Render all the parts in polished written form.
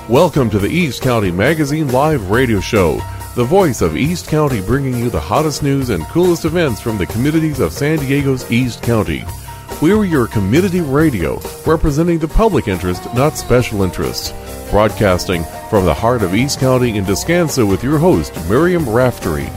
Welcome to the East County Magazine Live Radio Show, the voice of East County, bringing you the hottest news and coolest events from the communities of San Diego's East County. We're your community radio, representing the public interest, not special interests. Broadcasting from the heart of East County in Descanso with your host, Miriam Raftery.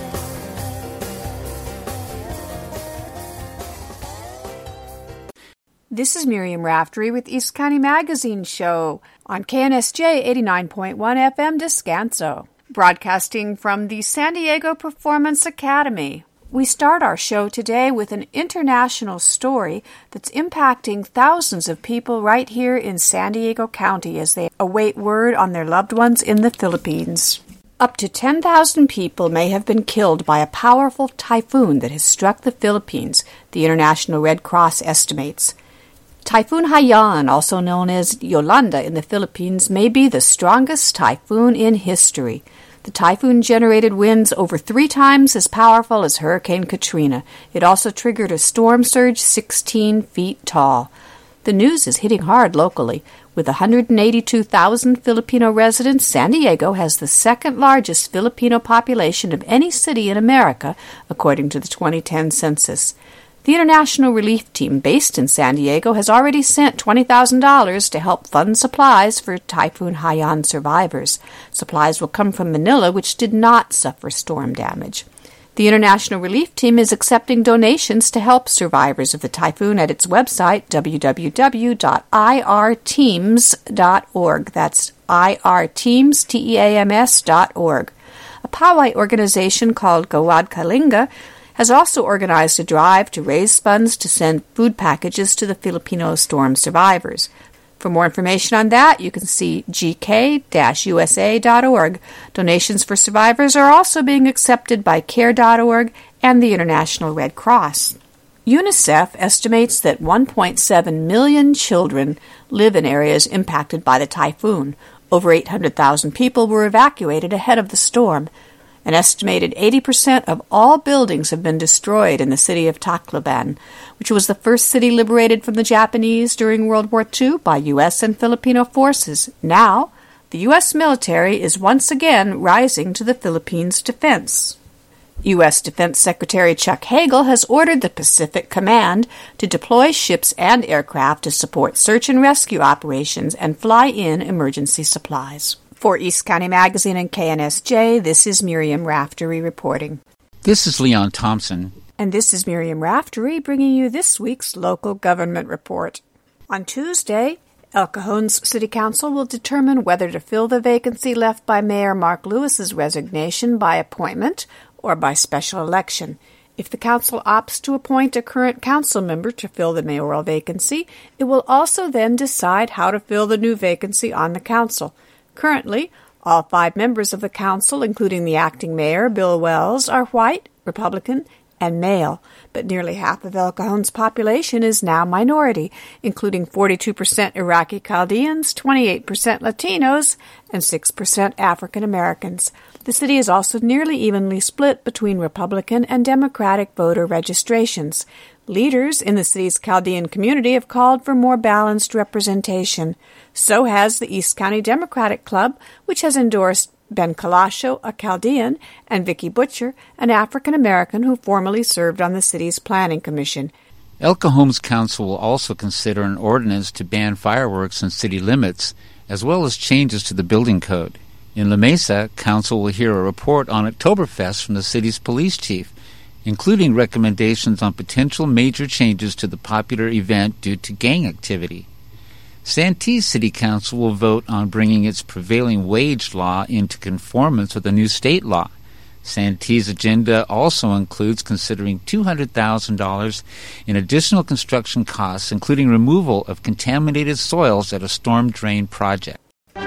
This is Miriam Raftery with East County Magazine Show on KNSJ 89.1 FM Descanso, broadcasting from the San Diego Performance Academy. We start our show today with an international story that's impacting thousands of people right here in San Diego County as they await word on their loved ones in the Philippines. Up to 10,000 people may have been killed by a powerful typhoon that has struck the Philippines, the International Red Cross estimates. Typhoon Haiyan, also known as Yolanda in the Philippines, may be the strongest typhoon in history. The typhoon generated winds over 3 times as powerful as Hurricane Katrina. It also triggered a storm surge 16 feet tall. The news is hitting hard locally. With 182,000 Filipino residents, San Diego has the second largest Filipino population of any city in America, according to the 2010 census. The International Relief Team based in San Diego has already sent $20,000 to help fund supplies for Typhoon Haiyan survivors. Supplies will come from Manila, which did not suffer storm damage. The International Relief Team is accepting donations to help survivors of the typhoon at its website, www.irteams.org. That's irteams.org. A Poway organization called Gawad Kalinga has also organized a drive to raise funds to send food packages to the Filipino storm survivors. For more information on that, you can see gk-usa.org. Donations for survivors are also being accepted by care.org and the International Red Cross. UNICEF estimates that 1.7 million children live in areas impacted by the typhoon. Over 800,000 people were evacuated ahead of the storm. An estimated 80% of all buildings have been destroyed in the city of Tacloban, which was the first city liberated from the Japanese during World War II by U.S. and Filipino forces. Now, the U.S. military is once again rising to the Philippines' defense. U.S. Defense Secretary Chuck Hagel has ordered the Pacific Command to deploy ships and aircraft to support search and rescue operations and fly in emergency supplies. For East County Magazine and KNSJ, this is Miriam Raftery reporting. This is Leon Thompson. And this is Miriam Raftery bringing you this week's local government report. On Tuesday, El Cajon's City Council will determine whether to fill the vacancy left by Mayor Mark Lewis's resignation by appointment or by special election. If the council opts to appoint a current council member to fill the mayoral vacancy, it will also then decide how to fill the new vacancy on the council. Currently, all 5 members of the council, including the acting mayor, Bill Wells, are white, Republican, and male, but nearly half of El Cajon's population is now minority, including 42% Iraqi Chaldeans, 28% Latinos, and 6% African Americans. The city is also nearly evenly split between Republican and Democratic voter registrations. Leaders in the city's Chaldean community have called for more balanced representation. So has the East County Democratic Club, which has endorsed Ben Kalasho, a Chaldean, and Vicky Butcher, an African-American who formerly served on the city's planning commission. El Cajon's council will also consider an ordinance to ban fireworks in city limits, as well as changes to the building code. In La Mesa, council will hear a report on Oktoberfest from the city's police chief, including recommendations on potential major changes to the popular event due to gang activity. Santee City Council will vote on bringing its prevailing wage law into conformance with a new state law. Santee's agenda also includes considering $200,000 in additional construction costs, including removal of contaminated soils at a storm drain project.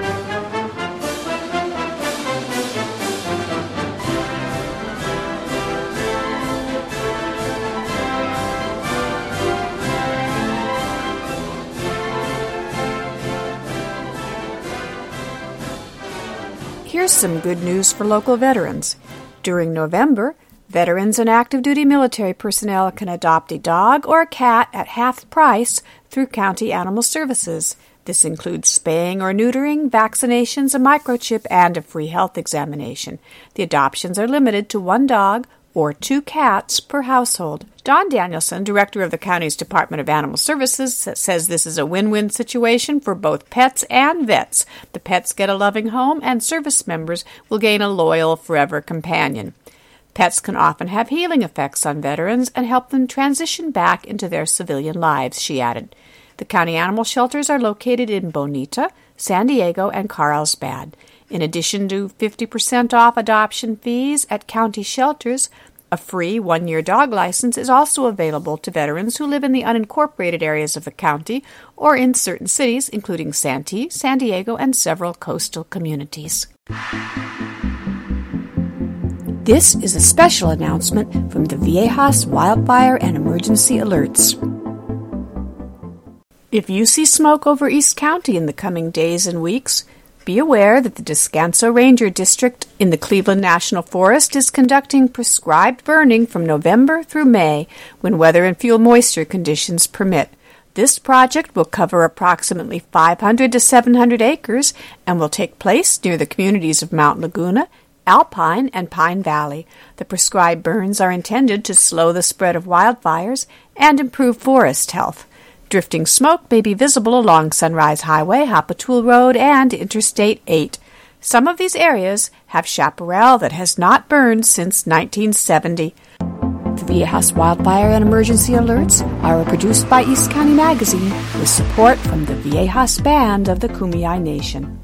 Here's some good news for local veterans. During November, veterans and active duty military personnel can adopt a dog or a cat at half price through County Animal Services. This includes spaying or neutering, vaccinations, a microchip, and a free health examination. The adoptions are limited to 1 dog or 2 cats per household. Don Danielson, director of the county's Department of Animal Services, says this is a win-win situation for both pets and vets. The pets get a loving home, and service members will gain a loyal, forever companion. Pets can often have healing effects on veterans and help them transition back into their civilian lives, she added. The county animal shelters are located in Bonita, San Diego, and Carlsbad. In addition to 50% off adoption fees at county shelters, a free 1-year dog license is also available to veterans who live in the unincorporated areas of the county or in certain cities, including Santee, San Diego, and several coastal communities. This is a special announcement from the Viejas Wildfire and Emergency Alerts. If you see smoke over East County in the coming days and weeks, be aware that the Descanso Ranger District in the Cleveland National Forest is conducting prescribed burning from November through May when weather and fuel moisture conditions permit. This project will cover approximately 500 to 700 acres and will take place near the communities of Mount Laguna, Alpine, and Pine Valley. The prescribed burns are intended to slow the spread of wildfires and improve forest health. Drifting smoke may be visible along Sunrise Highway, Hapatool Road, and Interstate 8. Some of these areas have chaparral that has not burned since 1970. The Viejas Wildfire and Emergency Alerts are produced by East County Magazine with support from the Viejas Band of the Kumeyaay Nation.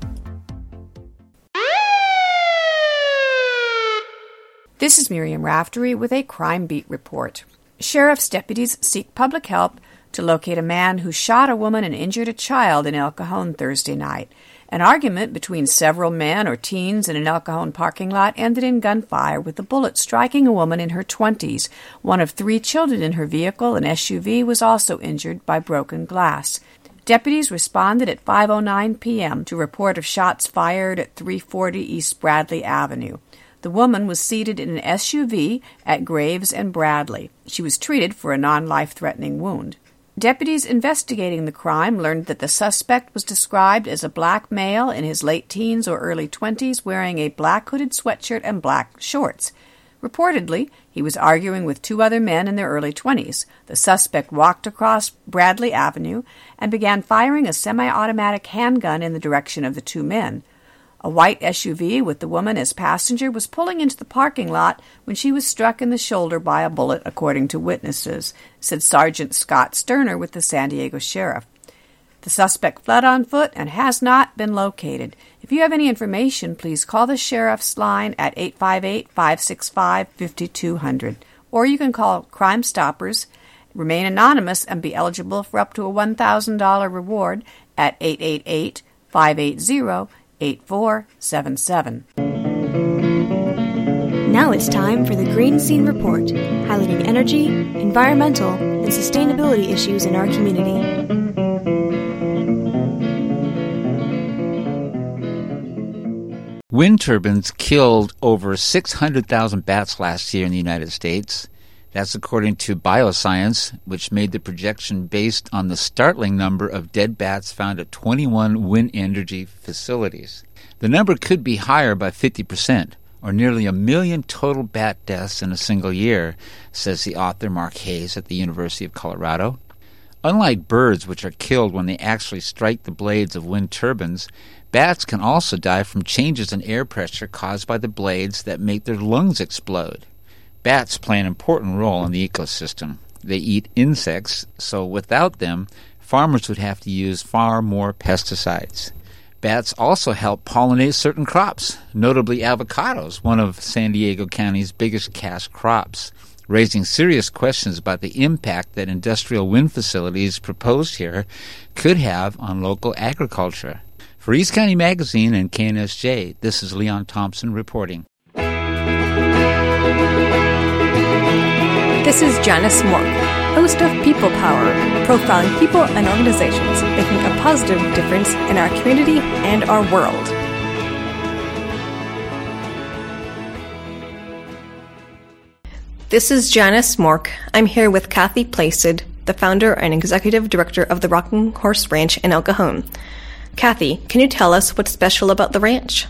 This is Miriam Raftery with a Crime Beat report. Sheriff's deputies seek public help to locate a man who shot a woman and injured a child in El Cajon Thursday night. An argument between several men or teens in an El Cajon parking lot ended in gunfire, with a bullet striking a woman in her 20s. One of 3 children in her vehicle, an SUV, was also injured by broken glass. Deputies responded at 5:09 p.m. to report of shots fired at 340 East Bradley Avenue. The woman was seated in an SUV at Graves and Bradley. She was treated for a non-life-threatening wound. Deputies investigating the crime learned that the suspect was described as a black male in his late teens or early 20s wearing a black hooded sweatshirt and black shorts. Reportedly, he was arguing with 2 other men in their early 20s. The suspect walked across Bradley Avenue and began firing a semi-automatic handgun in the direction of the 2 men. A white SUV with the woman as passenger was pulling into the parking lot when she was struck in the shoulder by a bullet, according to witnesses, said Sergeant Scott Sterner with the San Diego Sheriff. The suspect fled on foot and has not been located. If you have any information, please call the Sheriff's line at 858-565-5200, or you can call Crime Stoppers, remain anonymous, and be eligible for up to a $1,000 reward at 888-580-8477. Now it's time for the Green Scene Report, highlighting energy, environmental, and sustainability issues in our community. Wind turbines killed over 600,000 bats last year in the United States. That's according to Bioscience, which made the projection based on the startling number of dead bats found at 21 wind energy facilities. The number could be higher by 50%, or nearly 1 million total bat deaths in a single year, says the author Mark Hayes at the University of Colorado. Unlike birds, which are killed when they actually strike the blades of wind turbines, bats can also die from changes in air pressure caused by the blades that make their lungs explode. Bats play an important role in the ecosystem. They eat insects, so without them, farmers would have to use far more pesticides. Bats also help pollinate certain crops, notably avocados, one of San Diego County's biggest cash crops, raising serious questions about the impact that industrial wind facilities proposed here could have on local agriculture. For East County Magazine and KNSJ, this is Leon Thompson reporting. This is Janice Mork, host of People Power, profiling people and organizations making a positive difference in our community and our world. This is Janice Mork. I'm here with Kathy Placid, the founder and executive director of the Rocking Horse Ranch in El Cajon. Kathy, can you tell us what's special about the ranch?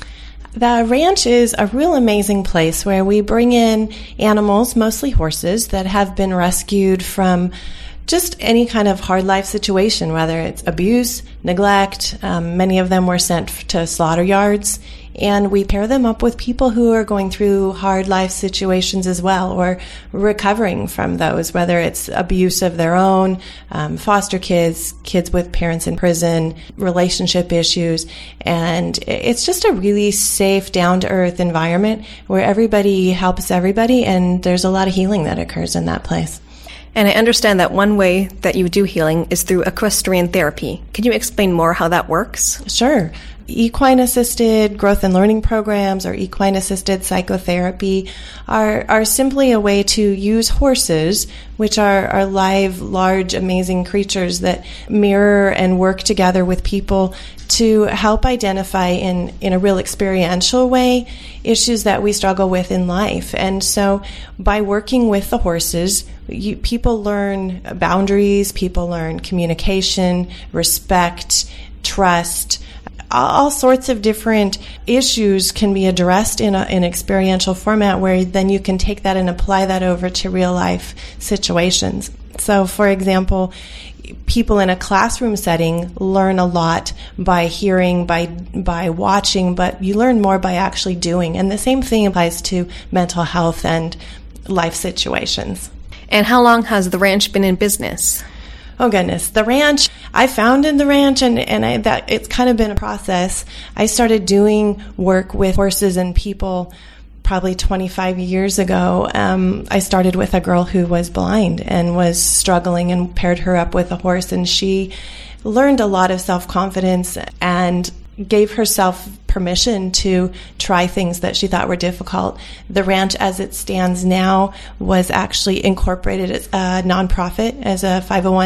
The ranch is a real amazing place where we bring in animals, mostly horses, that have been rescued from just any kind of hard life situation, whether it's abuse, neglect. Many of them were sent to slaughter yards, and we pair them up with people who are going through hard life situations as well, or recovering from those, whether it's abuse of their own, foster kids, kids with parents in prison, relationship issues. And it's just a really safe, down-to-earth environment where everybody helps everybody, and there's a lot of healing that occurs in that place. And I understand that one way that you do healing is through equestrian therapy. Can you explain more how that works? Sure. Equine-assisted growth and learning programs or equine-assisted psychotherapy are simply a way to use horses, which are live, large, amazing creatures that mirror and work together with people to help identify in a real experiential way issues that we struggle with in life. And so by working with the horses, people learn boundaries, people learn communication, respect, trust. All sorts of different issues can be addressed in an experiential format where then you can take that and apply that over to real life situations. So, for example, people in a classroom setting learn a lot by hearing, by watching, but you learn more by actually doing. And the same thing applies to mental health and life situations. And how long has the ranch been in business? Oh goodness, the ranch, I founded the ranch and it's kind of been a process. I started doing work with horses and people probably 25 years ago. I started with a girl who was blind and was struggling and paired her up with a horse, and she learned a lot of self-confidence and gave herself permission to try things that she thought were difficult. The ranch as it stands now was actually incorporated as a nonprofit, as a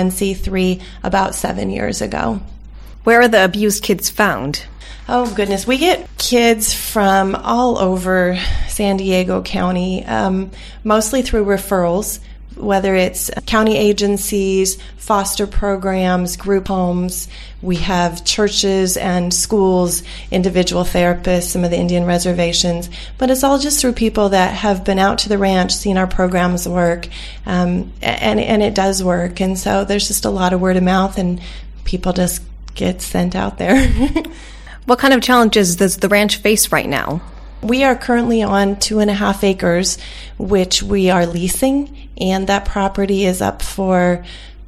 501c3 about 7 years ago. Where are the abused kids found? Oh goodness, we get kids from all over San Diego County, mostly through referrals, whether it's county agencies, foster programs, group homes. We have churches and schools, individual therapists, some of the Indian reservations, but it's all just through people that have been out to the ranch, seen our programs work, and it does work. And so there's just a lot of word of mouth, and people just get sent out there. What kind of challenges does the ranch face right now? We are currently on 2.5 acres, which we are leasing, and that property is up for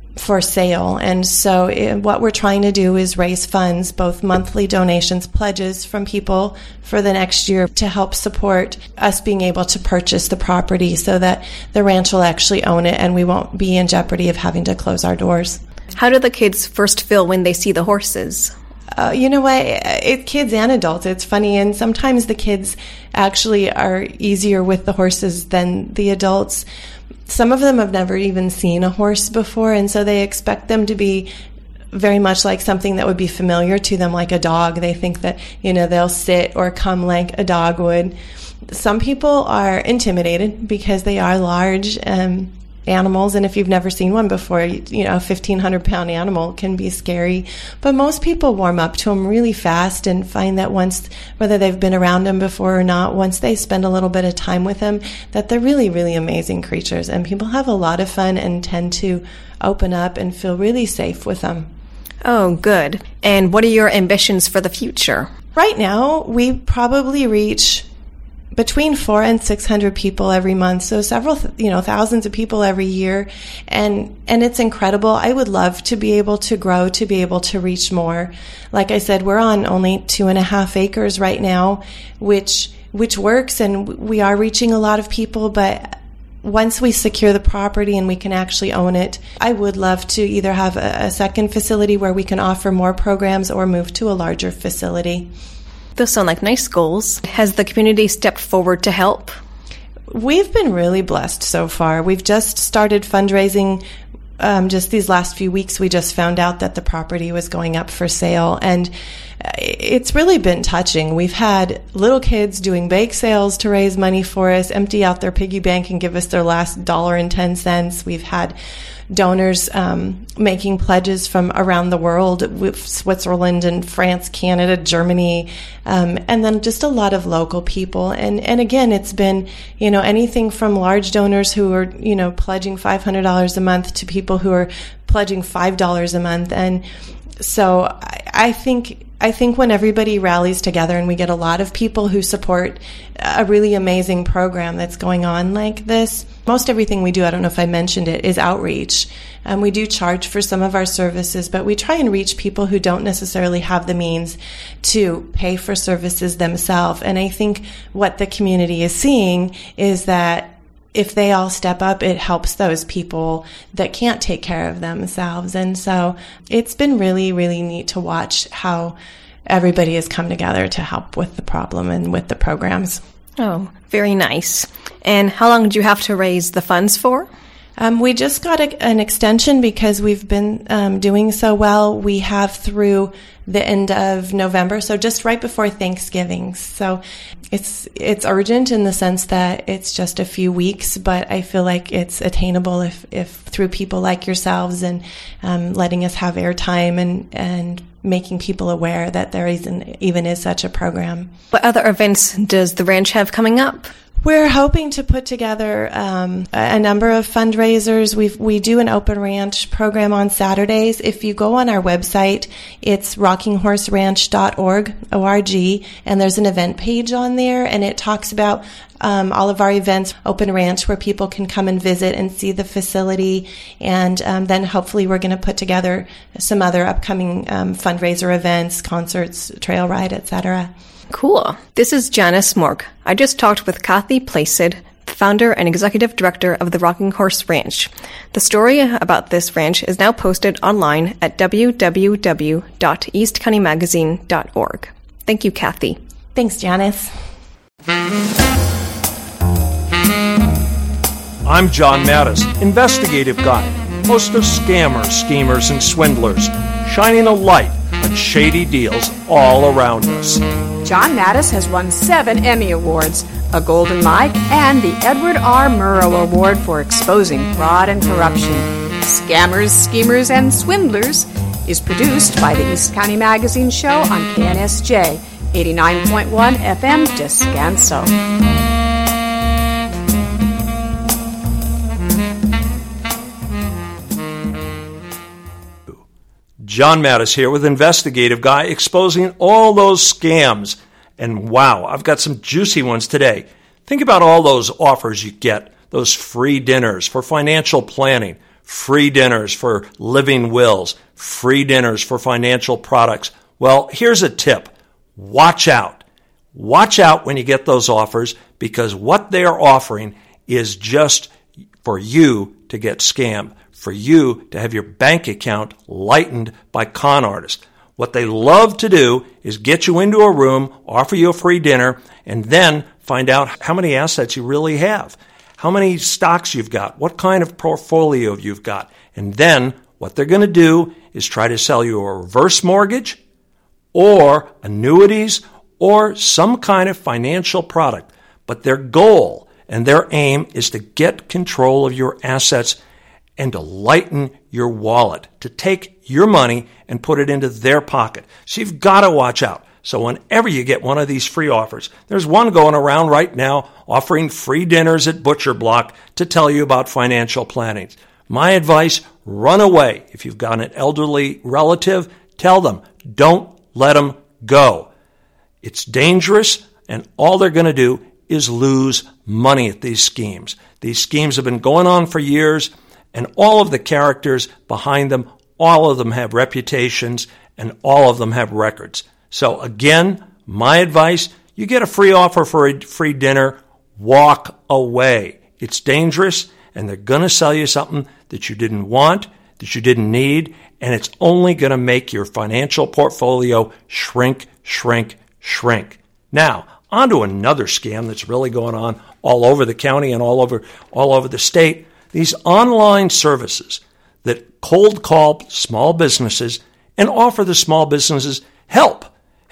sale. And so what we're trying to do is raise funds, both monthly donations, pledges from people for the next year to help support us being able to purchase the property so that the ranch will actually own it and we won't be in jeopardy of having to close our doors. How do the kids first feel when they see the horses? You know what? Kids and adults, it's funny. And sometimes the kids actually are easier with the horses than the adults. Some of them have never even seen a horse before, and so they expect them to be very much like something that would be familiar to them, like a dog. They think that, they'll sit or come like a dog would. Some people are intimidated because they are large animals, and if you've never seen one before, a 1,500-pound animal can be scary. But most people warm up to them really fast and find that once, whether they've been around them before or not, once they spend a little bit of time with them, that they're really, really amazing creatures. And people have a lot of fun and tend to open up and feel really safe with them. Oh, good. And what are your ambitions for the future? Right now, we probably reach between 400 and 600 people every month, so several, thousands of people every year, and it's incredible. I would love to be able to grow, to be able to reach more. Like I said, we're on only 2.5 acres right now, which works, and we are reaching a lot of people, but once we secure the property and we can actually own it, I would love to either have a second facility where we can offer more programs or move to a larger facility. Those sound like nice goals. Has the community stepped forward to help? We've been really blessed so far. We've just started fundraising. Just these last few weeks, we just found out that the property was going up for sale. And it's really been touching. We've had little kids doing bake sales to raise money for us, empty out their piggy bank and give us their last $1.10. We've had donors making pledges from around the world, with Switzerland and France, Canada, Germany, and then just a lot of local people. And again, it's been, anything from large donors who are, pledging $500 a month to people who are pledging $5 a month. And so I think when everybody rallies together and we get a lot of people who support a really amazing program that's going on like this, most everything we do, I don't know if I mentioned it, is outreach. We do charge for some of our services, but we try and reach people who don't necessarily have the means to pay for services themselves. And I think what the community is seeing is that if they all step up, it helps those people that can't take care of themselves. And so it's been really, really neat to watch how everybody has come together to help with the problem and with the programs. Oh, very nice. And how long did you have to raise the funds for? We just got an extension because we've been doing so well. We have through the end of November, so just right before Thanksgiving. So it's urgent in the sense that it's just a few weeks, but I feel like it's attainable if through people like yourselves and letting us have airtime and making people aware that there even is such a program. What other events does the ranch have coming up? We're hoping to put together a number of fundraisers. We do an open ranch program on Saturdays. If you go on our website, it's rockinghorseranch.org, O-R-G, and there's an event page on there, and it talks about all of our events, open ranch, where people can come and visit and see the facility. And then hopefully we're going to put together some other upcoming fundraiser events, concerts, trail ride, etc. Cool. This is Janice Mork. I just talked with Kathy Placid, founder and executive director of the Rocking Horse Ranch. The story about this ranch is now posted online at www.eastcountymagazine.org. Thank you, Kathy. Thanks, Janice. I'm John Mattis, investigative guy, host of Scammers, Schemers, and Swindlers, shining a light on shady deals all around us. John Mattis has won 7 Emmy Awards, a Golden Mike, and the Edward R. Murrow Award for exposing fraud and corruption. Scammers, Schemers, and Swindlers is produced by the East County Magazine Show on KNSJ 89.1 FM Descanso. John Mattis here with Investigative Guy, exposing all those scams. And wow, I've got some juicy ones today. Think about all those offers you get, those free dinners for financial planning, free dinners for living wills, free dinners for financial products. Well, here's a tip. Watch out. Watch out when you get those offers, because what they are offering is just for you to get scammed, for you to have your bank account lightened by con artists. What they love to do is get you into a room, offer you a free dinner, and then find out how many assets you really have, how many stocks you've got, what kind of portfolio you've got. And then what they're going to do is try to sell you a reverse mortgage or annuities or some kind of financial product. But their goal and their aim is to get control of your assets and to lighten your wallet, to take your money and put it into their pocket. So you've got to watch out. So whenever you get one of these free offers, there's one going around right now offering free dinners at Butcher Block to tell you about financial planning. My advice, run away. If you've got an elderly relative, tell them, don't let them go. It's dangerous, and all they're going to do is lose money at these schemes. These schemes have been going on for years, and all of the characters behind them, all of them have reputations, and all of them have records. So again, my advice, you get a free offer for a free dinner, walk away. It's dangerous, and they're going to sell you something that you didn't want, that you didn't need, and it's only going to make your financial portfolio shrink, shrink, shrink. Now, on to another scam that's really going on all over the county and all over the state. These online services that cold call small businesses and offer the small businesses help.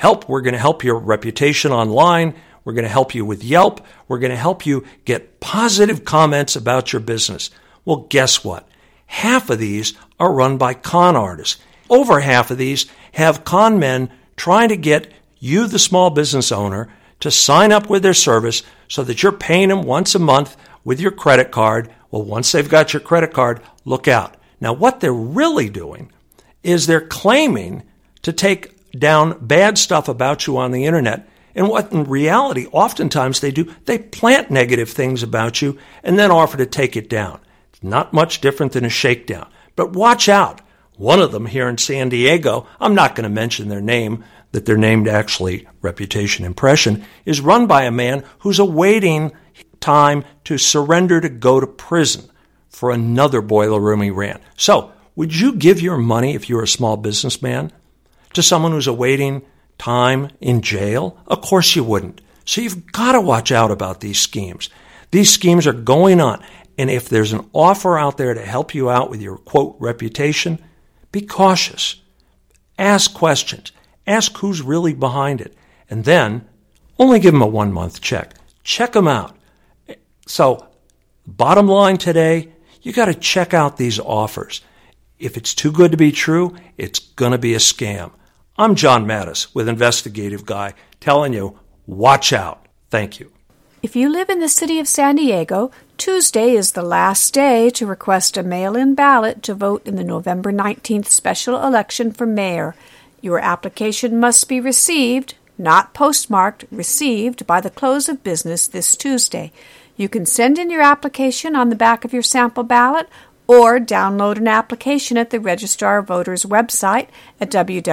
help. We're going to help your reputation online. We're going to help you with Yelp. We're going to help you get positive comments about your business. Well, guess what? Half of these are run by con artists. Over half of these have con men trying to get you, the small business owner, to sign up with their service so that you're paying them once a month with your credit card. Well, once they've got your credit card, look out. Now, what they're really doing is they're claiming to take down bad stuff about you on the internet. And what in reality, oftentimes they do, they plant negative things about you and then offer to take it down. It's not much different than a shakedown. But watch out. One of them here in San Diego, I'm not going to mention their name, that they're named actually Reputation Impression, is run by a man who's awaiting time to surrender to go to prison for another boiler room he ran. So, would you give your money, if you're a small businessman, to someone who's awaiting time in jail? Of course you wouldn't. So you've got to watch out about these schemes. These schemes are going on. And if there's an offer out there to help you out with your, quote, reputation, be cautious. Ask questions. Ask who's really behind it. And then only give them a 1-month check. Check them out. So, bottom line today, you got to check out these offers. If it's too good to be true, it's going to be a scam. I'm John Mattis with Investigative Guy telling you, watch out. Thank you. If you live in the city of San Diego, Tuesday is the last day to request a mail-in ballot to vote in the November 19th special election for mayor. Your application must be received, not postmarked, received by the close of business this Tuesday. You can send in your application on the back of your sample ballot or download an application at the Registrar of Voters website at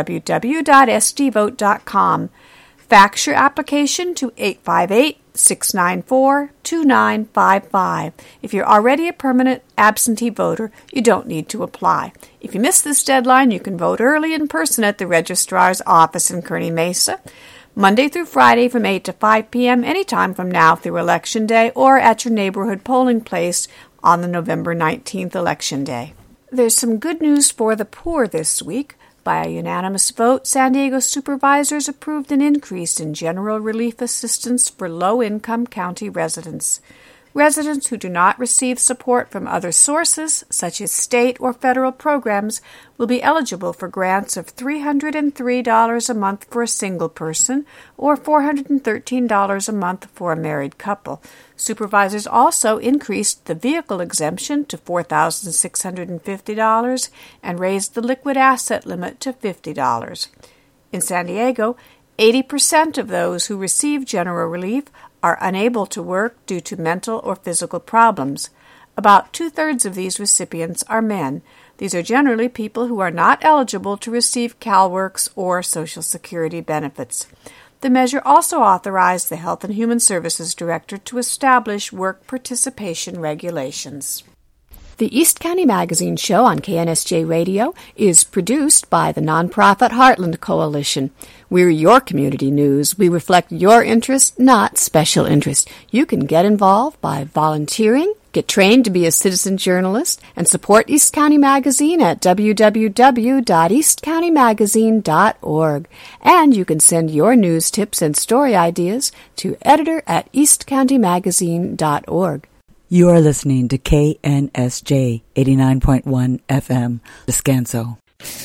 www.sdvote.com. Fax your application to 858-694-2955. If you're already a permanent absentee voter, you don't need to apply. If you miss this deadline, you can vote early in person at the Registrar's office in Kearny Mesa, Monday through Friday from 8 to 5 p.m. anytime from now through Election Day, or at your neighborhood polling place on the November 19th Election Day. There's some good news for the poor this week. By a unanimous vote, San Diego supervisors approved an increase in general relief assistance for low-income county residents. Residents who do not receive support from other sources, such as state or federal programs, will be eligible for grants of $303 a month for a single person or $413 a month for a married couple. Supervisors also increased the vehicle exemption to $4,650 and raised the liquid asset limit to $50. In San Diego, 80% of those who receive general relief are unable to work due to mental or physical problems. About 2/3 of these recipients are men. These are generally people who are not eligible to receive CalWORKs or Social Security benefits. The measure also authorized the Health and Human Services Director to establish work participation regulations. The East County Magazine Show on KNSJ Radio is produced by the nonprofit Heartland Coalition. We're your community news. We reflect your interest, not special interest. You can get involved by volunteering, get trained to be a citizen journalist, and support East County Magazine at www.eastcountymagazine.org. And you can send your news tips and story ideas to editor@eastcountymagazine.org. You are listening to KNSJ 89.1 FM, Descanso.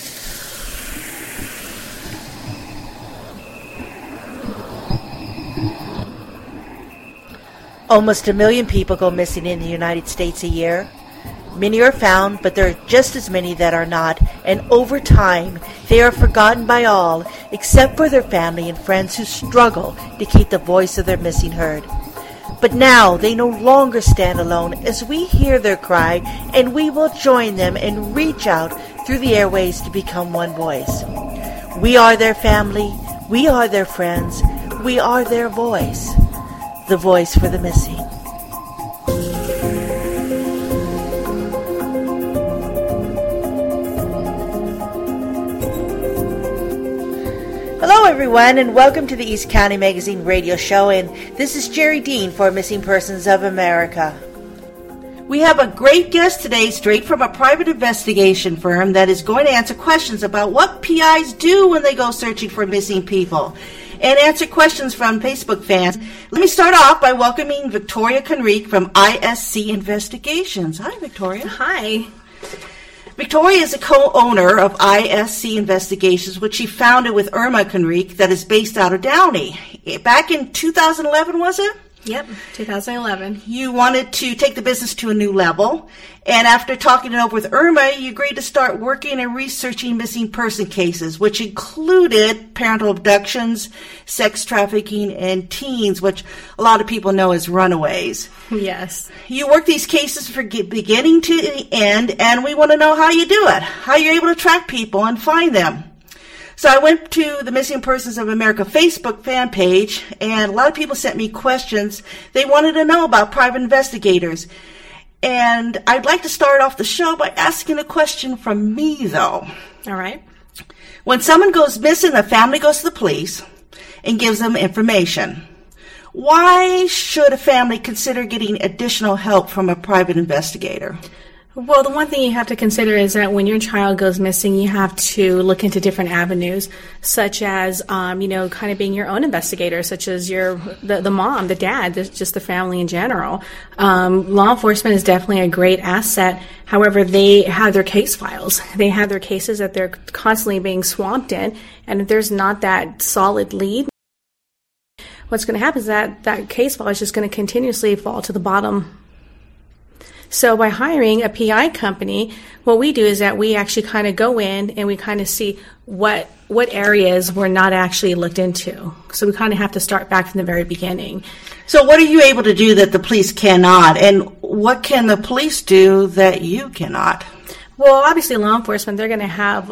Almost 1 million people go missing in the United States a year. Many are found, but there are just as many that are not, and over time, they are forgotten by all, except for their family and friends who struggle to keep the voice of their missing heard. But now they no longer stand alone as we hear their cry, and we will join them and reach out through the airways to become one voice. We are their family, we are their friends, we are their voice, the voice for the missing. Hello everyone, and welcome to the East County Magazine radio show, and this is Jerry Dean for Missing Persons of America. We have a great guest today, straight from a private investigation firm that is going to answer questions about what PIs do when they go searching for missing people and answer questions from Facebook fans. Let me start off by welcoming Victoria Conrique from ISC Investigations. Hi, Victoria. Hi. Victoria is a co-owner of ISC Investigations, which she founded with Irma Conrique, that is based out of Downey. Back in 2011, was it? Yep, 2011. You wanted to take the business to a new level, and after talking it over with Irma, you agreed to start working and researching missing person cases, which included parental abductions, sex trafficking, and teens, which a lot of people know as runaways. Yes. You work these cases from beginning to the end, and we want to know how you do it, how you're able to track people and find them. So I went to the Missing Persons of America Facebook fan page, and a lot of people sent me questions. They wanted to know about private investigators. And I'd like to start off the show by asking a question from me, though. All right. When someone goes missing, the family goes to the police and gives them information. Why should a family consider getting additional help from a private investigator? Well, the one thing you have to consider is that when your child goes missing, you have to look into different avenues, such as, kind of being your own investigator, such as the mom, the dad, just the family in general. Law enforcement is definitely a great asset. However, they have their case files. They have their cases that they're constantly being swamped in, and if there's not that solid lead, what's going to happen is that case file is just going to continuously fall to the bottom. So by hiring a PI company, what we do is that we actually kind of go in and we kind of see what areas were not actually looked into. So we kind of have to start back from the very beginning. So what are you able to do that the police cannot? And what can the police do that you cannot? Well, obviously law enforcement, they're going to have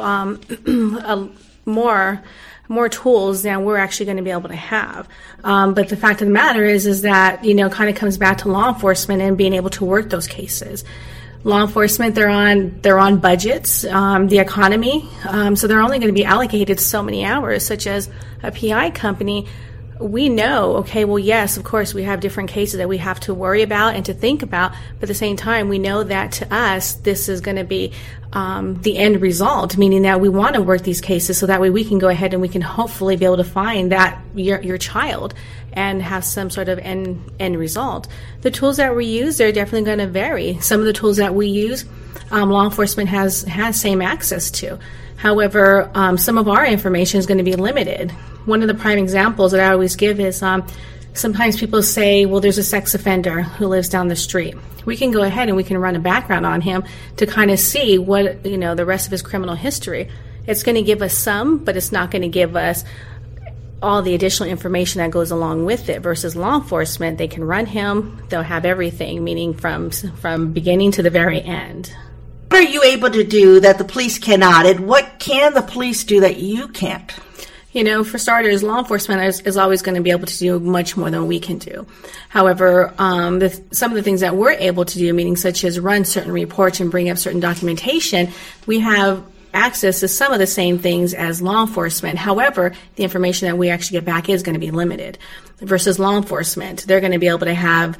more tools than we're actually going to be able to have. But the fact of the matter is that, kind of comes back to law enforcement and being able to work those cases. Law enforcement, they're on budgets, the economy, so they're only going to be allocated so many hours, such as a PI company. We know, okay, well, yes, of course, we have different cases that we have to worry about and to think about, but at the same time, we know that to us, this is going to be the end result, meaning that we want to work these cases so that way we can go ahead and we can hopefully be able to find that your child and have some sort of end result. The tools that we use, they're definitely going to vary. Some of the tools that we use, law enforcement has same access to. However, some of our information is going to be limited. One of the prime examples that I always give is sometimes people say, well, there's a sex offender who lives down the street. We can go ahead and we can run a background on him to kind of see what, the rest of his criminal history. It's going to give us some, but it's not going to give us all the additional information that goes along with it. Versus law enforcement, they can run him, they'll have everything, meaning from beginning to the very end. What are you able to do that the police cannot, and what can the police do that you can't? For starters, law enforcement is always going to be able to do much more than we can do. However, some of the things that we're able to do, meaning such as run certain reports and bring up certain documentation, we have access to some of the same things as law enforcement. However, the information that we actually get back is going to be limited. Versus law enforcement, they're going to be able to have,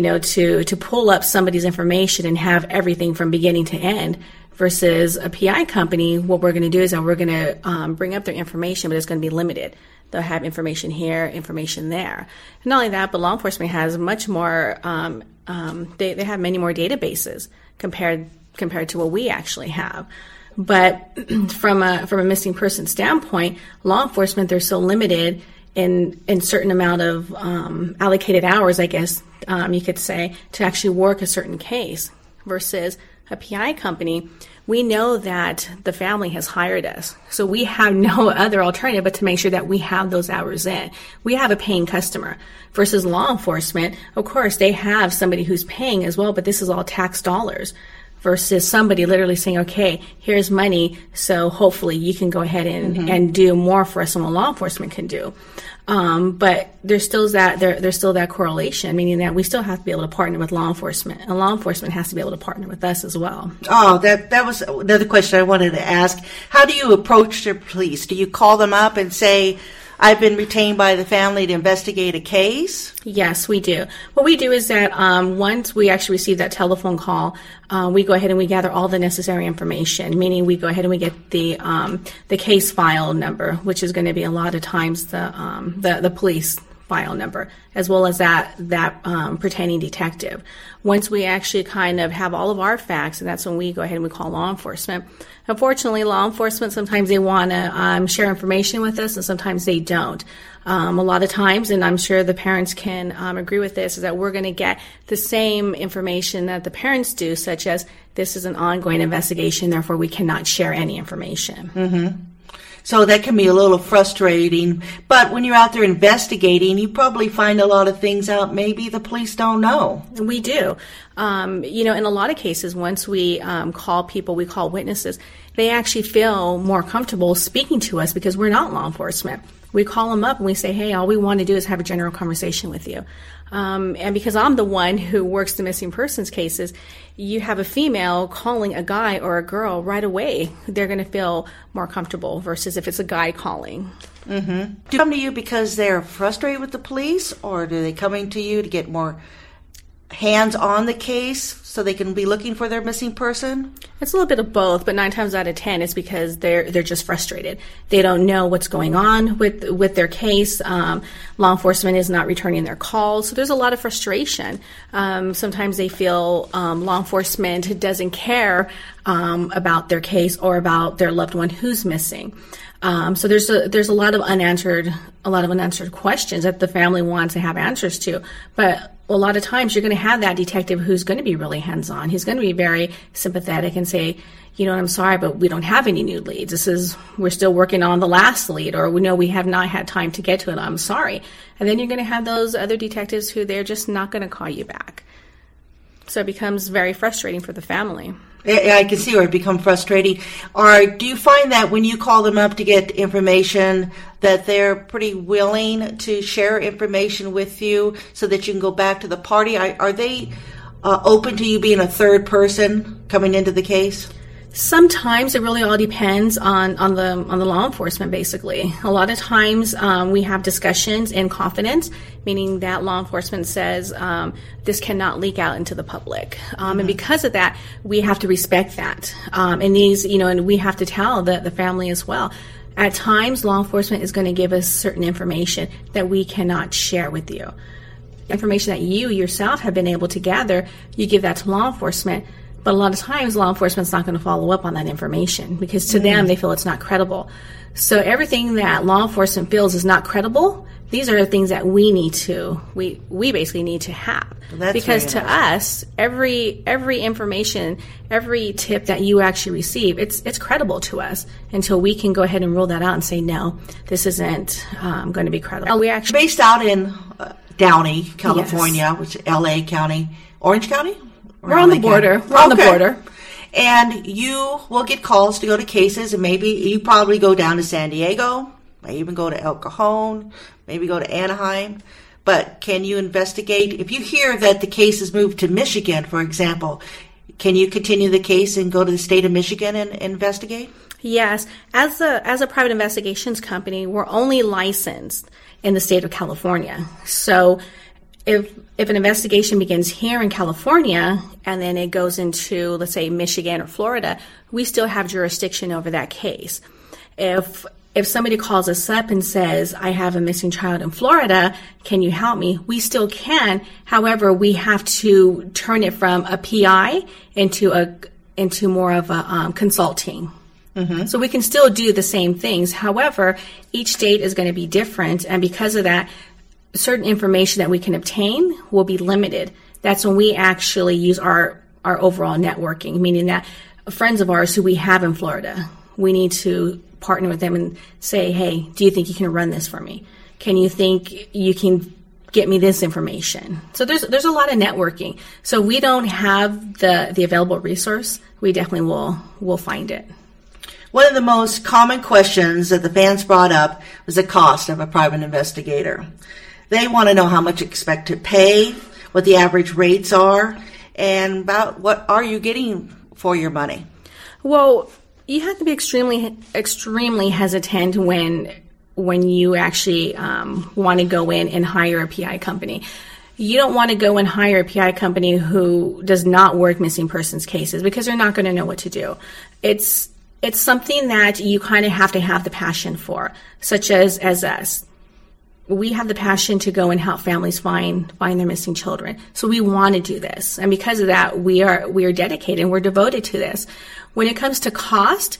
to pull up somebody's information and have everything from beginning to end. Versus a PI company, what we're going to do is that we're going to bring up their information, but it's going to be limited. They'll have information here, information there. And not only that, but law enforcement has much more, they have many more databases compared to what we actually have. But from a missing person standpoint, law enforcement, they're so limited in certain amount of allocated hours, I guess you could say, to actually work a certain case. Versus a PI company, we know that the family has hired us. So we have no other alternative but to make sure that we have those hours in. We have a paying customer. Versus law enforcement, of course, they have somebody who's paying as well, but this is all tax dollars. Versus somebody literally saying, okay, here's money, so hopefully you can go ahead and do more for us than what law enforcement can do. But there's still that correlation, meaning that we still have to be able to partner with law enforcement, and law enforcement has to be able to partner with us as well. Oh, that was another question I wanted to ask. How do you approach the police? Do you call them up and say, I've been retained by the family to investigate a case? Yes, we do. What we do is that once we actually receive that telephone call, we go ahead and we gather all the necessary information, meaning we go ahead and we get the case file number, which is going to be a lot of times the police file number, as well as that pertaining detective. Once we actually kind of have all of our facts, and that's when we go ahead and we call law enforcement. Unfortunately, law enforcement, sometimes they want to share information with us, and sometimes they don't. A lot of times, and I'm sure the parents can agree with this, is that we're going to get the same information that the parents do, such as this is an ongoing investigation, therefore we cannot share any information. Mm-hmm. So that can be a little frustrating. But when you're out there investigating, you probably find a lot of things out maybe the police don't know. We do. In a lot of cases, once we call people, we call witnesses, they actually feel more comfortable speaking to us because we're not law enforcement. We call them up and we say, hey, all we want to do is have a general conversation with you. And because I'm the one who works the missing persons cases, you have a female calling a guy or a girl right away. They're going to feel more comfortable versus if it's a guy calling. Mm-hmm. Do they come to you because they're frustrated with the police, or do they coming to you to get more hands on the case so they can be looking for their missing person? It's a little bit of both, but 9 times out of 10 it's because they're just frustrated. They don't know what's going on with their case. Law enforcement is not returning their calls, so there's a lot of frustration. Sometimes they feel law enforcement doesn't care about their case or about their loved one who's missing. So there's a lot of unanswered questions that the family wants to have answers to, but a lot of times you're going to have that detective who's going to be really hands-on. He's going to be very sympathetic and say, I'm sorry, but we don't have any new leads. We're still working on the last lead, or we know we have not had time to get to it. I'm sorry. And then you're going to have those other detectives who they're just not going to call you back. So it becomes very frustrating for the family. I can see where it becomes frustrating. Or do you find that when you call them up to get information that they're pretty willing to share information with you so that you can go back to the party? Are they open to you being a third person coming into the case? Sometimes it really all depends on the law enforcement, basically. A lot of times we have discussions in confidence, meaning that law enforcement says this cannot leak out into the public. And because of that, we have to respect that. And we have to tell the family as well. At times, law enforcement is going to give us certain information that we cannot share with you. Information that you yourself have been able to gather, you give that to law enforcement. But a lot of times, law enforcement's not going to follow up on that information because to them, they feel it's not credible. So everything that law enforcement feels is not credible, these are the things that we basically need to have. Because to us, every information, every tip that you actually receive, it's credible to us until we can go ahead and rule that out and say, no, this isn't going to be credible. We actually based out in Downey, California, which is L.A. County, Orange County? We're on the border. We're on the border. And you will get calls to go to cases, and maybe you probably go down to San Diego, maybe even go to El Cajon, maybe go to Anaheim. But can you investigate? If you hear that the case is moved to Michigan, for example, can you continue the case and go to the state of Michigan and investigate? Yes. As a private investigations company, we're only licensed in the state of California. So if an investigation begins here in California and then it goes into, let's say, Michigan or Florida, we still have jurisdiction over that case. If somebody calls us up and says, I have a missing child in Florida, can you help me? We still can. However, we have to turn it from a PI into more of a consulting. Mm-hmm. So we can still do the same things. However, each state is going to be different, and because of that, certain information that we can obtain will be limited. That's when we actually use our overall networking, meaning that friends of ours who we have in Florida, we need to partner with them and say, hey, do you think you can run this for me? Can you think you can get me this information? So there's a lot of networking. So we don't have the available resource. We definitely will find it. One of the most common questions that the fans brought up was the cost of a private investigator. They want to know how much you expect to pay, what the average rates are, and about what are you getting for your money. Well, you have to be extremely, extremely hesitant when when you actually want to go in and hire a PI company. You don't want to go and hire a PI company who does not work missing persons cases, because they're not going to know what to do. It's something that you kind of have to have the passion for, such as us. We have the passion to go and help families find their missing children. So we want to do this. And because of that, we are dedicated and we're devoted to this. When it comes to cost,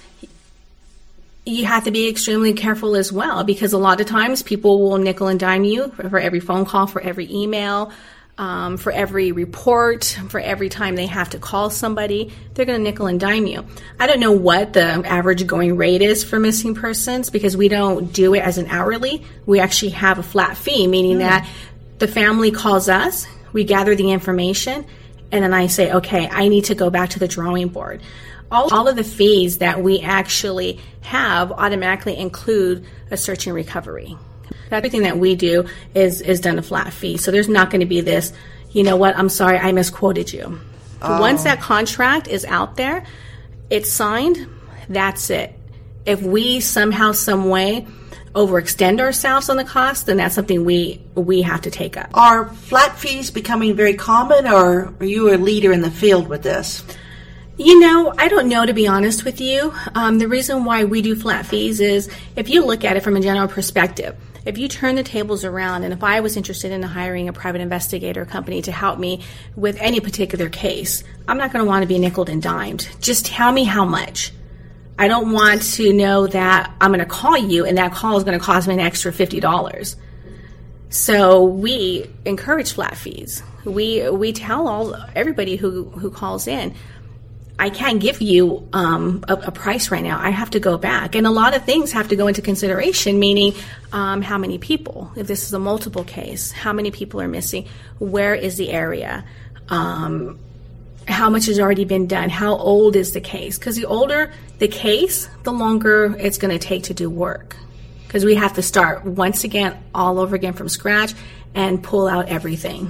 you have to be extremely careful as well, because a lot of times people will nickel and dime you for every phone call, for every email, for every report, for every time they have to call somebody. They're going to nickel and dime you. I don't know what the average going rate is for missing persons, because we don't do it as an hourly. We actually have a flat fee, meaning that the family calls us, we gather the information, and then I say, okay, I need to go back to the drawing board. All of the fees that we actually have automatically include a search and recovery. Everything that we do is done a flat fee. So there's not going to be this, you know what, I'm sorry, I misquoted you. Once that contract is out there, it's signed, that's it. If we somehow, some way overextend ourselves on the cost, then that's something we have to take up. Are flat fees becoming very common, or are you a leader in the field with this? You know, I don't know, to be honest with you. The reason why we do flat fees is, if you look at it from a general perspective, if you turn the tables around, and if I was interested in hiring a private investigator company to help me with any particular case, I'm not going to want to be nickeled and dimed. Just tell me how much. I don't want to know that I'm going to call you and that call is going to cost me an extra $50. So we encourage flat fees. We tell everybody who calls in, I can't give you a price right now. I have to go back. And a lot of things have to go into consideration, meaning how many people, if this is a multiple case, how many people are missing, where is the area, how much has already been done, how old is the case. Because the older the case, the longer it's going to take to do work. Because we have to start once again, all over again from scratch, and pull out everything.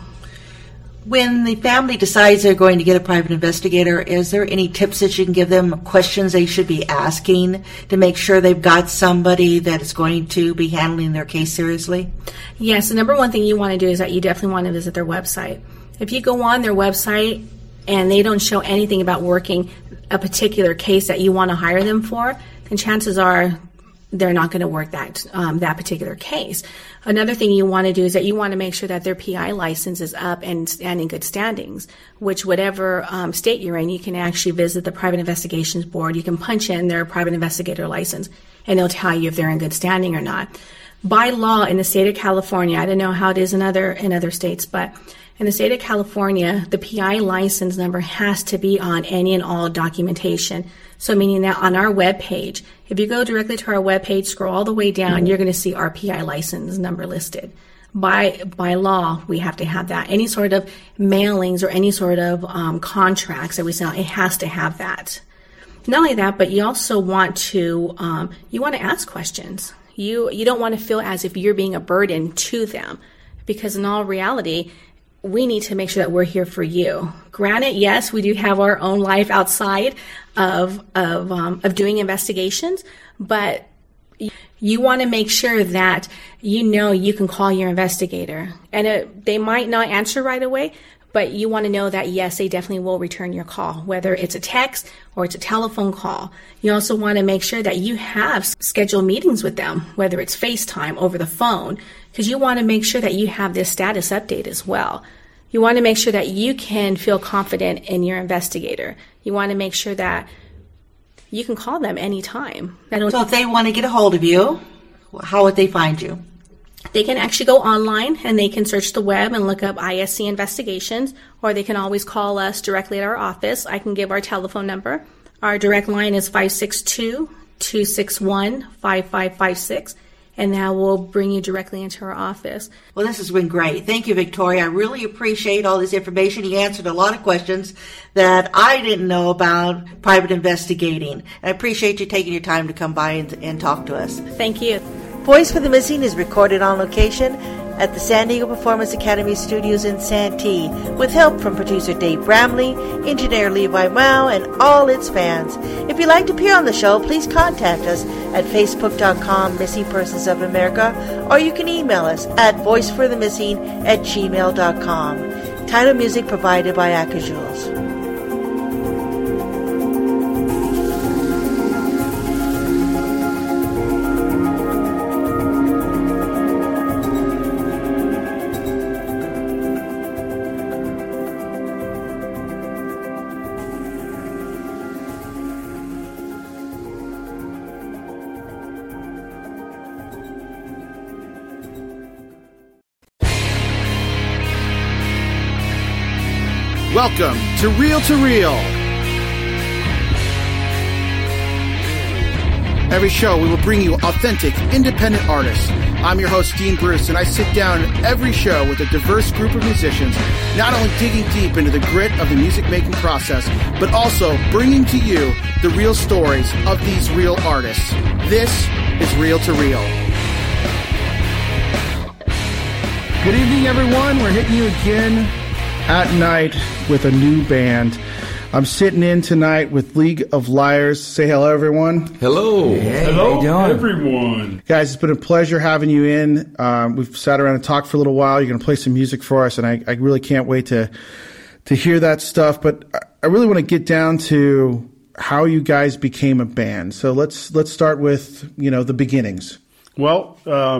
When the family decides they're going to get a private investigator, is there any tips that you can give them, questions they should be asking to make sure they've got somebody that is going to be handling their case seriously? Yes, the number one thing you want to do is that you definitely want to visit their website. If you go on their website and they don't show anything about working a particular case that you want to hire them for, then chances are they're not going to work that particular case. Another thing you want to do is that you want to make sure that their PI license is up and in good standings, which whatever state you're in, you can actually visit the Private Investigations Board. You can punch in their private investigator license, and they'll tell you if they're in good standing or not. By law in the state of California, I don't know how it is in other states, but in the state of California, the PI license number has to be on any and all documentation. So meaning that on our webpage, if you go directly to our webpage, scroll all the way down, you're going to see our PI license number listed. By law, we have to have that. Any sort of mailings or any sort of contracts that we sell, it has to have that. Not only that, but you also want to ask questions. You don't want to feel as if you're being a burden to them, because in all reality, we need to make sure that we're here for you. Granted, yes, we do have our own life outside of doing investigations, but you want to make sure that you can call your investigator. And they might not answer right away, but you want to know that, yes, they definitely will return your call, whether it's a text or it's a telephone call. You also want to make sure that you have scheduled meetings with them, whether it's FaceTime, over the phone, because you want to make sure that you have this status update as well. You want to make sure that you can feel confident in your investigator. You want to make sure that you can call them anytime. So if they want to get a hold of you, how would they find you? They can actually go online and they can search the web and look up ISC Investigations, or they can always call us directly at our office. I can give our telephone number. Our direct line is 562-261-5556, and that will bring you directly into our office. Well, this has been great. Thank you, Victoria. I really appreciate all this information. You answered a lot of questions that I didn't know about private investigating. I appreciate you taking your time to come by and talk to us. Thank you. Voice for the Missing is recorded on location at the San Diego Performance Academy Studios in Santee, with help from producer Dave Bramley, engineer Levi Mao, and all its fans. If you'd like to appear on the show, please contact us at facebook.com Missing Persons of America, or you can email us at voiceforthemissing@gmail.com. Title music provided by Akajules. Welcome to Reel to Reel. Every show we will bring you authentic, independent artists. I'm your host, Dean Bruce, and I sit down every show with a diverse group of musicians, not only digging deep into the grit of the music-making process, but also bringing to you the real stories of these real artists. This is Reel to Reel. Good evening, everyone. We're hitting you again at night with a new band. I'm sitting in tonight with League of Liars. Say hello, everyone. Hello. Hey, hello, everyone. Guys, it's been a pleasure having you in. We've sat around and talked for a little while. You're going to play some music for us, and I really can't wait to hear that stuff. But I really want to get down to how you guys became a band. So let's start with, the beginnings. Well,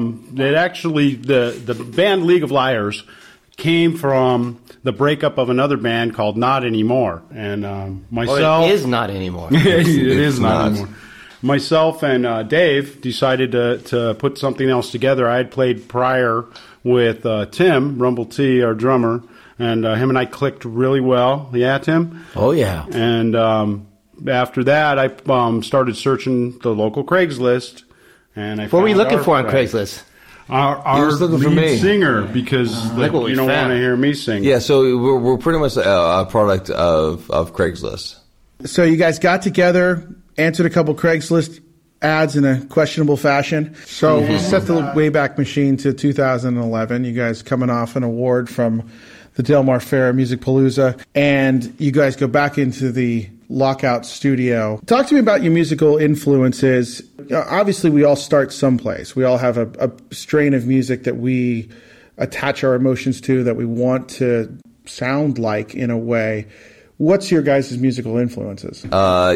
the band League of Liars came from the breakup of another band called Not Anymore. And myself... Oh, it is not anymore. It is not anymore. Myself and Dave decided to put something else together. I had played prior with Tim, Rumble T, our drummer, and him and I clicked really well. Yeah, Tim? Oh, yeah. And after that, I started searching the local Craigslist. And what were you looking for on Craigslist? Our lead singer, because you don't want to hear me sing. Yeah, so we're pretty much a product of Craigslist. So you guys got together, answered a couple Craigslist ads in a questionable fashion. So we'll set the Wayback Machine to 2011. You guys coming off an award from the Del Mar Fair Music Palooza, and you guys go back into the Lockout Studio. Talk to me about your musical influences. Obviously, we all start someplace. We all have a strain of music that we attach our emotions to, that we want to sound like in a way. What's your guys' musical influences? I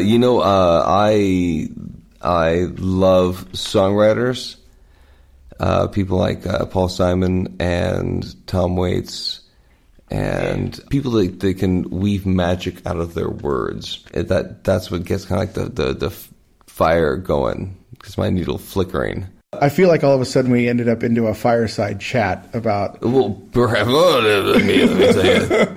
love songwriters, people like Paul Simon and Tom Waits, and people that they can weave magic out of their words. That's what gets kind of like the fire going, because my needle flickering. I feel like all of a sudden we ended up into a fireside chat about... Well, perhaps... let me say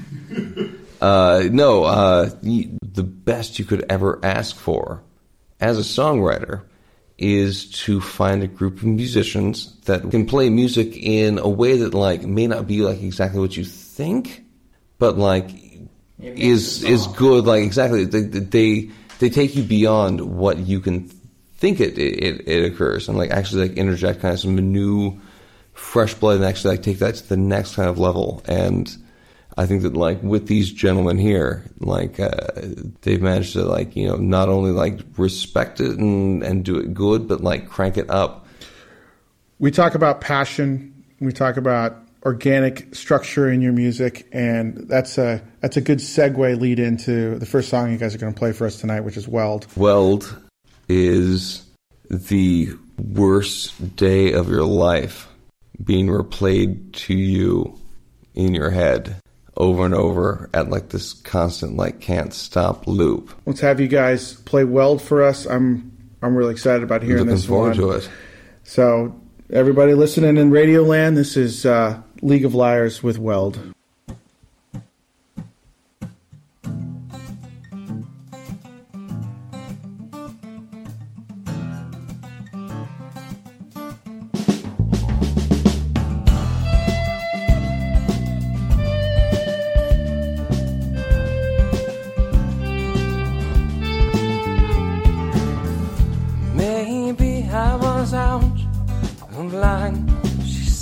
it. The best you could ever ask for as a songwriter is to find a group of musicians that can play music in a way that may not be exactly what you think, but is good. Exactly, they take you beyond what you can think it occurs, and actually interject kind of some new, fresh blood, and actually take that to the next kind of level. And I think that with these gentlemen here, they've managed to not only respect it and do it good, but crank it up. We talk about passion. We talk about organic structure in your music, and that's a good segue lead into the first song you guys are going to play for us tonight, which is Weld. Weld is the worst day of your life being replayed to you in your head over and over at this constant can't stop loop. Let's have you guys play Weld for us. I'm really excited about hearing this one. Looking forward to it. So everybody listening in Radio Land, this is League of Liars with Weld.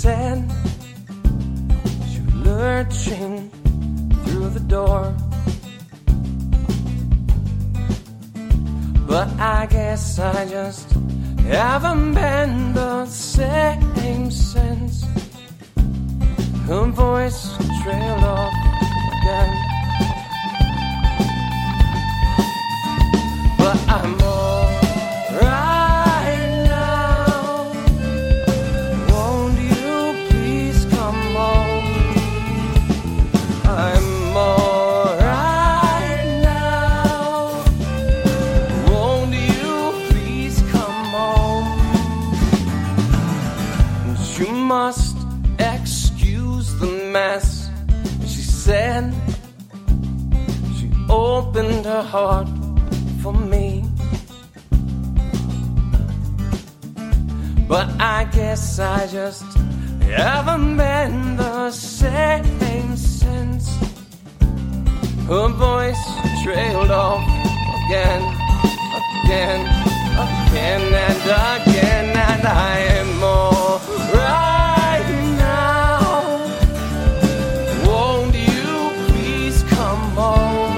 said she was lurching through the door, but I guess I just haven't been the same since. Her voice trailed off again, but I'm alright now. Won't you please come home? I'm alright now. Won't you please come home? And you must excuse the mess, she said. She opened her heart for me, but I guess I just haven't been the same since. Her voice trailed off again, again, again and again, and I am alright now. Won't you please come home?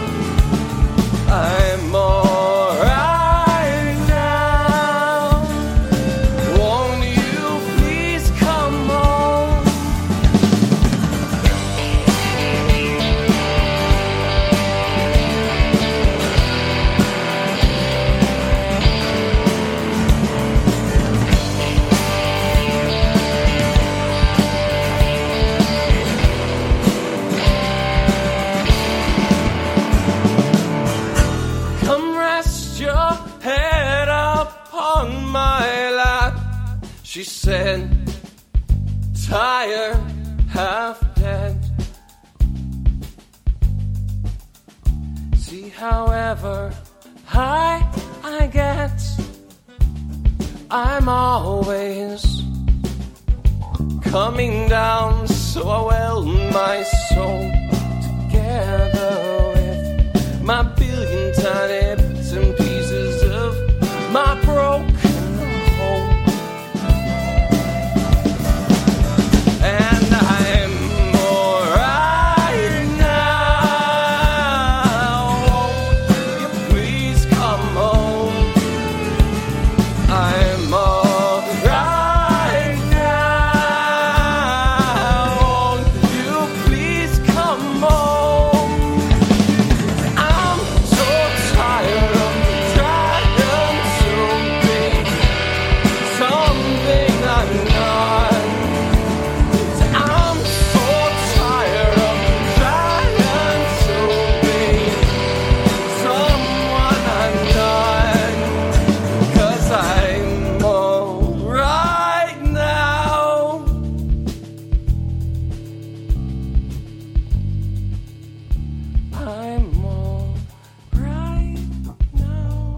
I'm alright now. Won't you please come home? Come rest your head upon my lap, she said, tired, half dead. See, however high I get, I'm always coming down, so I weld my soul together with my billion tiny bits and pieces of my broken home. And I'm alright now. Won't you please come home? I'm alright now. Won't you please come home? I'm so tired of trying to be something I'm not. I'm so tired of trying to be someone I'm not. 'Cause I'm alright now. I'm alright now.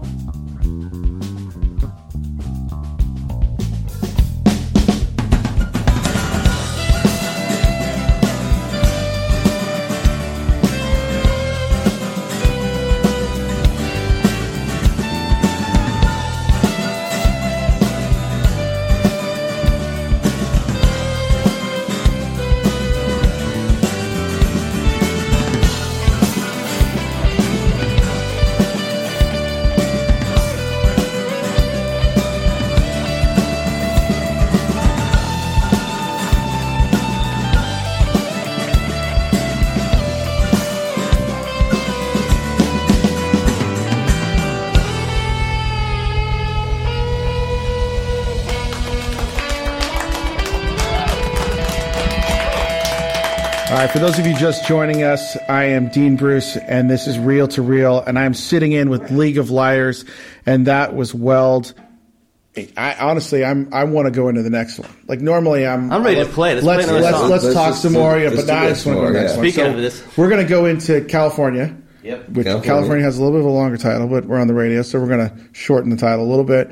All right, for those of you just joining us, I am Dean Bruce, and this is Reel to Reel, and I'm sitting in with League of Liars, and that was Weld. I want to go into the next one. Like normally, I'm ready to play. Let's talk some more. Yeah, but now I just want to go to the next one. Speaking of this, we're going to go into California. Yep. Which California has a little bit of a longer title, but we're on the radio, so we're going to shorten the title a little bit.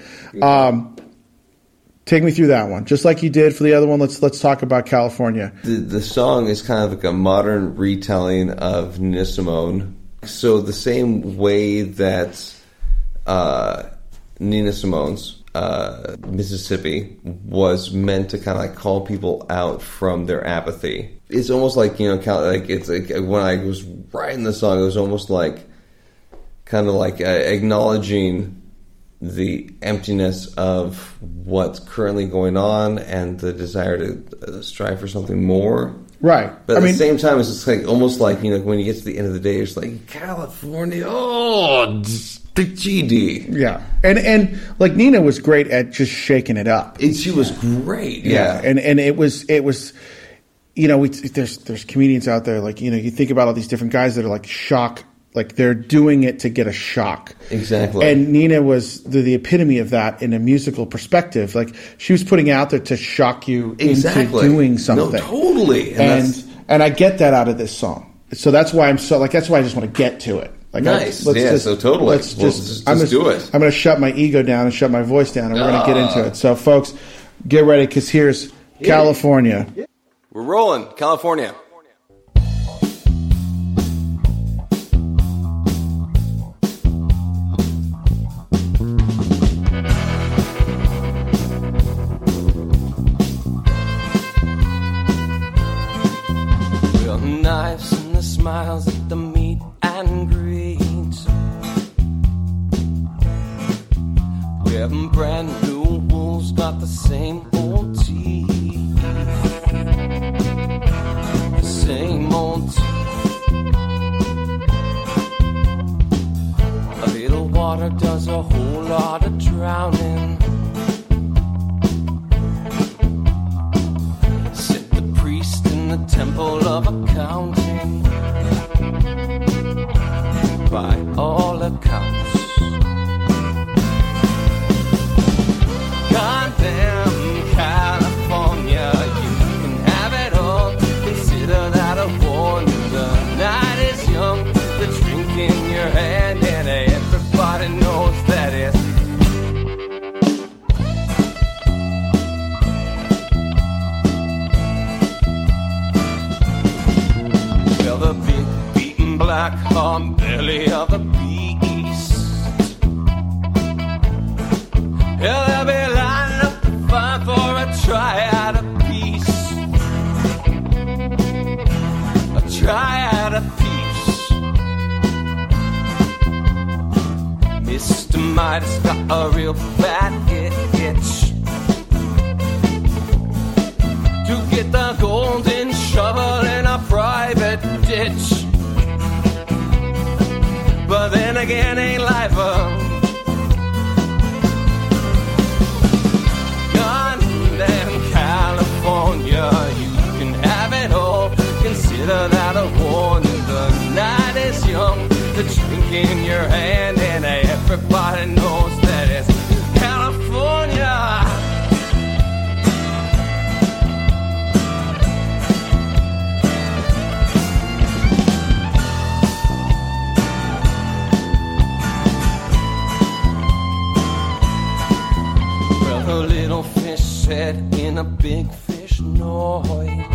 Take me through that one, just like you did for the other one. Let's talk about California. The song is kind of like a modern retelling of Nina Simone. So the same way that Nina Simone's Mississippi was meant to kind of like call people out from their apathy. It's almost like, you know, it's like when I was writing the song, it was almost like kind of like acknowledging the emptiness of what's currently going on and the desire to strive for something more. Right. But at the same time, it's just like almost like, you know, when you get to the end of the day, it's like California, the GD. Yeah. And like Nina was great at just shaking it up. She was great. Yeah. And it was, you know, there's comedians out there, like, you know, you think about all these different guys that are like shock, like they're doing it to get a shock. Exactly. And Nina was the epitome of that in a musical perspective. Like she was putting out there to shock you into doing something. No, totally. And I get that out of this song. So that's why that's why I just want to get to it. Like nice. So totally. Let's just do it. I'm going to shut my ego down and shut my voice down, and we're going to get into it. So folks, get ready, because here's California. We're rolling. California. Knives and the smiles at the meet and greets. We have brand new wolves, got the same old teeth. The same old teeth. A little water does a whole lot of drowning. Sit the priest in the temple of accounting. By all accounts, goddamn California, you can have it all. Consider that a warning. The night is young, the drink in your hand, and everybody knows that it's the big beaten black hard belly of the beast. Yeah, they'll be lining up to fight for a triad of peace. A triad of peace. Mr. Midas got a real bad itch to get the golden shovel in a private ditch. But then again, ain't life goddamn California, you can have it all. Consider that a warning. The night is young, the drink in your hand, and everybody knows that it's California. A little fish said in a big fish noise,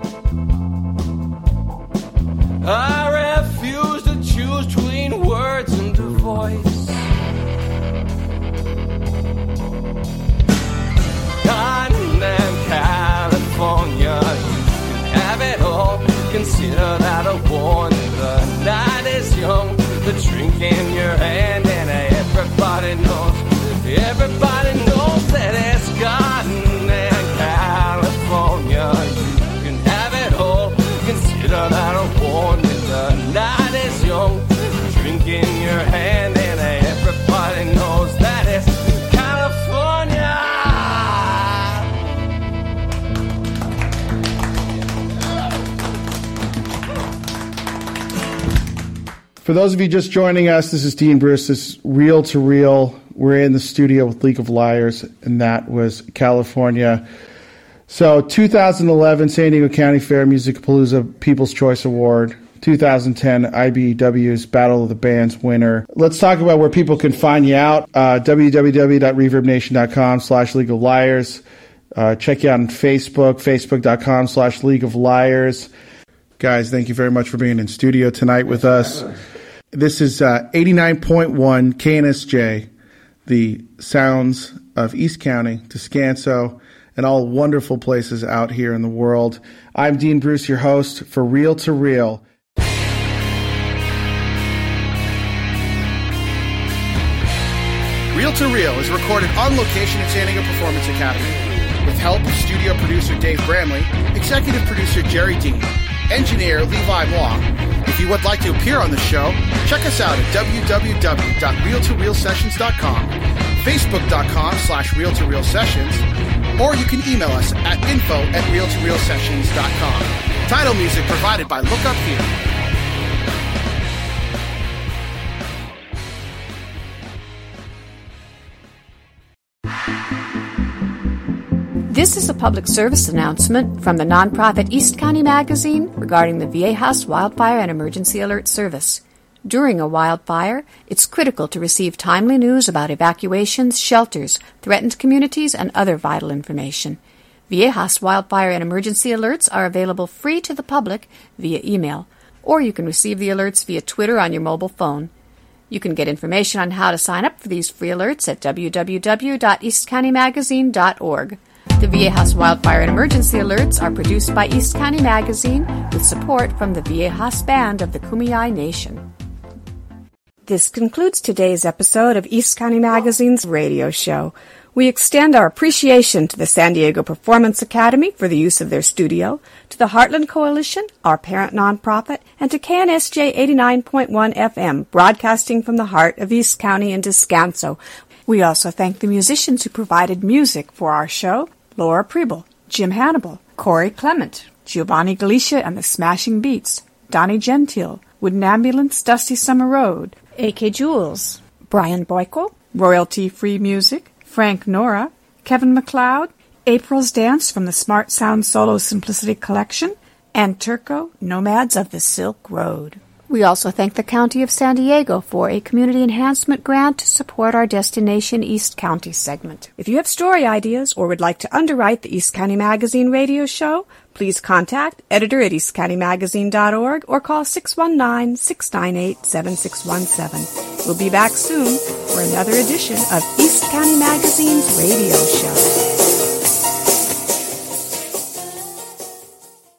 I refuse to choose between words and a voice. Goddamn California, you can have it all. Consider that a warning. The night is young, the drink in your hand, and everybody knows. Everybody knows that it's goddamn California. You can have it all. Consider that a warning. The night is young. Drink in your hand, and everybody knows that it's California. For those of you just joining us, this is Dean Bruce. This is Reel to Reel. We're in the studio with League of Liars, and that was California. So 2011 San Diego County Fair Musicapalooza People's Choice Award. 2010 IBEW's Battle of the Bands winner. Let's talk about where people can find you out. www.reverbnation.com/League of Liars. Check you out on Facebook, facebook.com/League of Liars. Guys, thank you very much for being in studio tonight with us. This is 89.1 KNSJ, the sounds of East County, Descanso, and all wonderful places out here in the world. I'm Dean Bruce, your host for Reel to Reel. Reel to Reel is recorded on location at San Diego Performance Academy with help of studio producer Dave Bramley, executive producer Jerry Dean, engineer Levi Moore. If you would like to appear on the show, check us out at www.reeltoreelsessions.com, facebook.com/reeltoreelsessions, or you can email us at info@reeltoreelsessions.com. Title music provided by Look Up Here. This is a public service announcement from the nonprofit East County Magazine regarding the Viejas Wildfire and Emergency Alert Service. During a wildfire, it's critical to receive timely news about evacuations, shelters, threatened communities, and other vital information. Viejas Wildfire and Emergency Alerts are available free to the public via email, or you can receive the alerts via Twitter on your mobile phone. You can get information on how to sign up for these free alerts at www.eastcountymagazine.org. The Viejas Wildfire and Emergency Alerts are produced by East County Magazine with support from the Viejas Band of the Kumeyaay Nation. This concludes today's episode of East County Magazine's radio show. We extend our appreciation to the San Diego Performance Academy for the use of their studio, to the Heartland Coalition, our parent nonprofit, and to KNSJ 89.1 FM, broadcasting from the heart of East County and Descanso. We also thank the musicians who provided music for our show: Laura Preble, Jim Hannibal, Corey Clement, Giovanni Galicia and the Smashing Beats, Donnie Gentile, Wooden Ambulance, Dusty Summer Road, A.K. Jules, Brian Boyko, Royalty Free Music, Frank Nora, Kevin MacLeod, April's Dance from the Smart Sound Solo Simplicity Collection, and Turco, Nomads of the Silk Road. We also thank the County of San Diego for a community enhancement grant to support our Destination East County segment. If you have story ideas or would like to underwrite the East County Magazine radio show, please contact editor@eastcountymagazine.org or call 619-698-7617. We'll be back soon for another edition of East County Magazine's radio show.